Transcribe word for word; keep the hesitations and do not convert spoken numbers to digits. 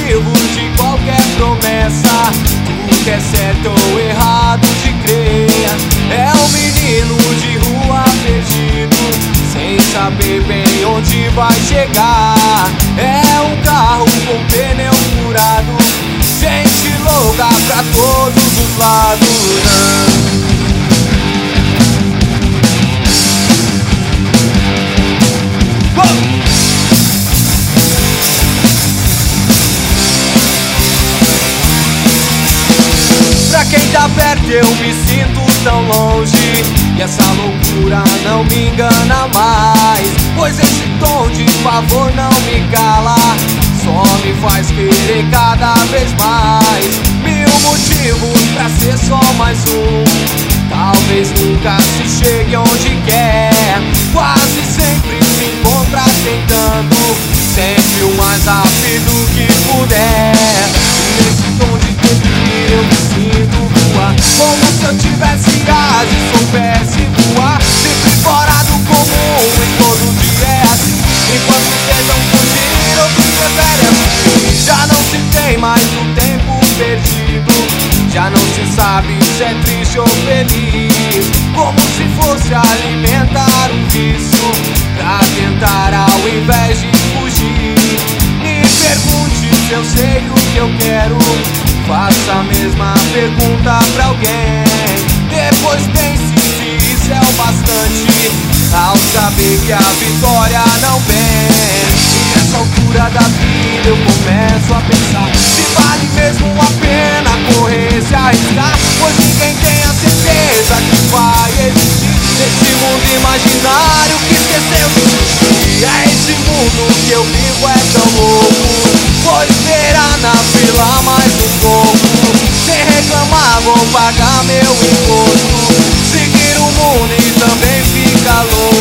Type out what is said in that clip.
motivo de qualquer promessa. O que é certo ou errado de crer. É um menino de rua perdido, sem saber bem onde vai chegar. É um carro com pneu furado, gente louca pra todos os lados. Pra quem tá perto eu me sinto tão longe, e essa loucura não me engana mais, pois esse tom de favor não me cala, só me faz querer cada vez mais. Mil motivos pra ser só mais um, talvez nunca se chegue onde quer. Quase sempre se encontra tentando, sempre o mais rápido que puder. E nesse tom de delírio eu me sinto voar, como se eu tivesse asas e soubesse voar, sempre fora do comum, e todo dia é assim. Enquanto tentam fugir, outros preferem fugir. Já não se tem mais o tempo perdido, já não se sabe se é triste ou feliz, como se fosse alimentar um vício, pra tentar ao invés de fugir. Me pergunte se eu sei o que eu quero, faça a mesma pergunta pra alguém. Depois pense se isso é o bastante, ao saber que a vitória não vem. E nessa altura da vida eu começo a pensar se vale mesmo a pena correr, se arriscar, pois ninguém tem a certeza que vai existir nesse mundo imaginário que esqueceu de existir. É esse mundo que eu vivo é tão louco, vou esperar na fila mais um pouco, sem reclamar vou pagar meu imposto, seguir o mundo e também ficar louco.